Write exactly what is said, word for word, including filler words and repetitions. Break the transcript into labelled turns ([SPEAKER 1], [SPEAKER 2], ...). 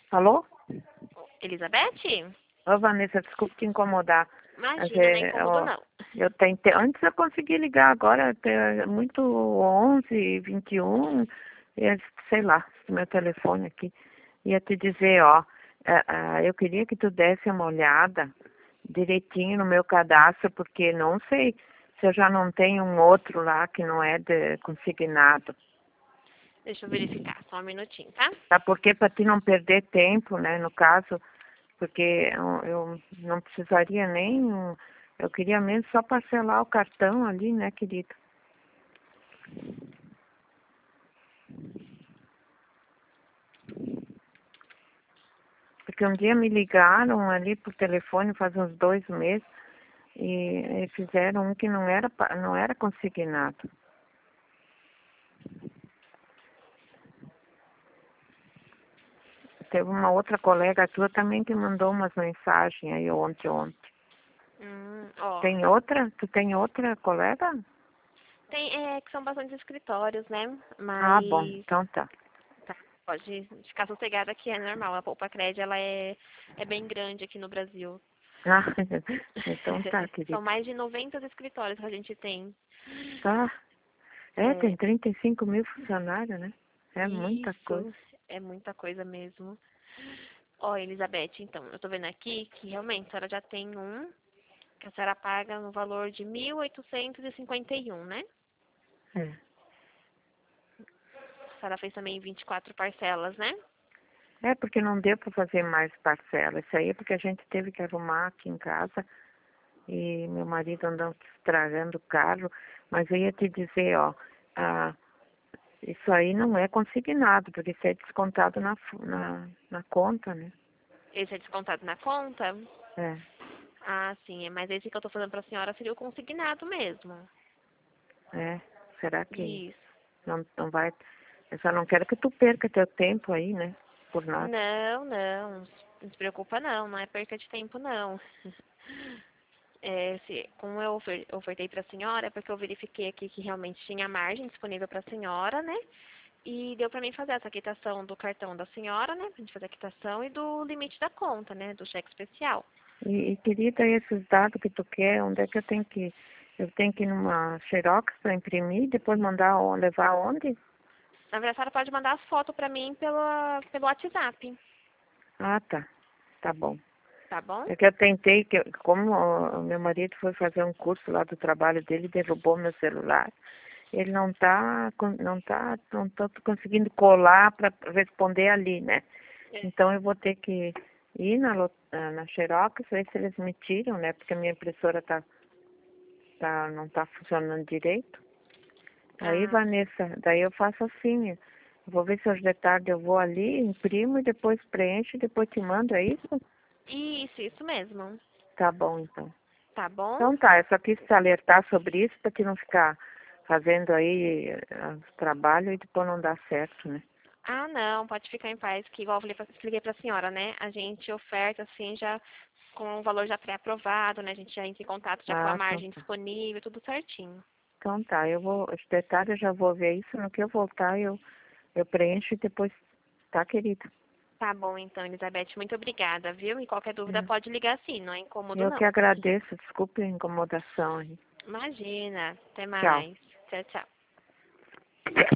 [SPEAKER 1] Alô?
[SPEAKER 2] Elizabeth?
[SPEAKER 1] Ô, Vanessa, desculpe te incomodar. Mas,
[SPEAKER 2] Imagina, não é
[SPEAKER 1] é,
[SPEAKER 2] incômodo
[SPEAKER 1] ó,
[SPEAKER 2] não.
[SPEAKER 1] eu tentei, antes eu consegui ligar, agora é muito onze, vinte e um, e, sei lá, meu telefone aqui. Ia te dizer, ó, é, é, eu queria que tu desse uma olhada direitinho no meu cadastro, porque não sei se eu já não tenho um outro lá que não é de consignado.
[SPEAKER 2] Deixa eu verificar, só um minutinho, tá?
[SPEAKER 1] Tá? Porque para ti não perder tempo, né, no caso, porque eu, eu não precisaria nem, eu queria mesmo só parcelar o cartão ali, né, querido? Porque um dia me ligaram ali por telefone faz uns dois meses e, e fizeram um que não era, pa- não era consignado. Teve uma outra colega tua também que mandou umas mensagens aí ontem, ontem.
[SPEAKER 2] Hum, ó,
[SPEAKER 1] Tem outra? Tu tem outra colega?
[SPEAKER 2] tem, é, que são bastante escritórios, né?
[SPEAKER 1] Ah, bom,
[SPEAKER 2] Mas,
[SPEAKER 1] então tá.
[SPEAKER 2] tá, pode ficar sossegada que é normal. A Poupa Cred, ela é, é bem grande aqui no Brasil.
[SPEAKER 1] Ah, então tá,
[SPEAKER 2] São
[SPEAKER 1] querido.
[SPEAKER 2] mais de noventa escritórios que a gente tem.
[SPEAKER 1] Tá. É, tem
[SPEAKER 2] É,
[SPEAKER 1] trinta e cinco mil funcionários, né? É muita coisa.
[SPEAKER 2] isso, é muita coisa mesmo. Ó, Elizabeth, então, eu tô vendo aqui que realmente a senhora já tem um que a senhora paga no valor de mil oitocentos e cinquenta e um, né?
[SPEAKER 1] É.
[SPEAKER 2] A senhora fez também vinte e quatro parcelas, né?
[SPEAKER 1] É porque não deu para fazer mais parcela. Isso aí é porque a gente teve que arrumar aqui em casa e meu marido andou estragando o carro. Mas eu ia te dizer, ó, ah, isso aí não é consignado, porque isso é descontado na, fu- na, na conta, né?
[SPEAKER 2] Esse é descontado na conta?
[SPEAKER 1] É,
[SPEAKER 2] Ah, sim, mas esse que eu tô fazendo pra senhora seria o consignado mesmo.
[SPEAKER 1] é. Será que
[SPEAKER 2] Isso.
[SPEAKER 1] não, não vai? Eu só não quero que tu perca teu tempo aí, né? Por nada.
[SPEAKER 2] Não, não, não se preocupa não, não é perca de tempo não. É, se, como eu ofer- ofertei para a senhora, é porque eu verifiquei aqui que realmente tinha margem disponível para a senhora, né? E deu para mim fazer essa quitação do cartão da senhora, né? Pra gente fazer a quitação e do limite da conta, né? Do cheque especial.
[SPEAKER 1] E, e querida, esses dados que tu quer, onde é que eu tenho que ir? Eu tenho que ir numa Xerox para imprimir, depois mandar ou levar onde?
[SPEAKER 2] Na verdade, a senhora pode mandar as fotos para mim pela, pelo WhatsApp,
[SPEAKER 1] Ah, tá. Tá bom.
[SPEAKER 2] tá bom?
[SPEAKER 1] É que eu tentei, que eu- como o meu marido foi fazer um curso lá do trabalho dele, derrubou meu celular. Ele não tá, con- não tá, não tô conseguindo colar para responder ali, né? Então eu vou ter que ir na, lo- ah, na Xerox, ver se eles me tiram, né? Porque a minha impressora tá, tá, não tá funcionando direito. Aí,
[SPEAKER 2] Ah,
[SPEAKER 1] Vanessa, daí eu faço assim, eu vou ver se hoje de tarde eu vou ali, imprimo e depois preencho e depois te mando, é isso?
[SPEAKER 2] isso, isso mesmo.
[SPEAKER 1] Tá bom, então.
[SPEAKER 2] Tá bom?
[SPEAKER 1] Então tá, eu só quis te alertar sobre isso para te não ficar fazendo aí eh, os trabalhos e depois não dar certo, né?
[SPEAKER 2] Ah, não, pode ficar em paz, que igual eu falei pra- expliquei pra senhora, né? A gente oferta, assim, já com o valor já pré-aprovado, né? A gente já entra em contato já com a
[SPEAKER 1] Ah, então
[SPEAKER 2] margem
[SPEAKER 1] tá.
[SPEAKER 2] disponível, tudo certinho.
[SPEAKER 1] Então tá, eu vou, hoje de tarde eu já vou ver isso, no que eu voltar eu, eu preencho e depois, tá, querida?
[SPEAKER 2] Tá bom, então, Elizabeth, muito obrigada, viu? E qualquer dúvida
[SPEAKER 1] É.
[SPEAKER 2] pode ligar sim, não é incômodo
[SPEAKER 1] Eu que
[SPEAKER 2] não.
[SPEAKER 1] agradeço, desculpe a incomodação aí.
[SPEAKER 2] Imagina, até
[SPEAKER 1] Tchau.
[SPEAKER 2] mais. Tchau, tchau.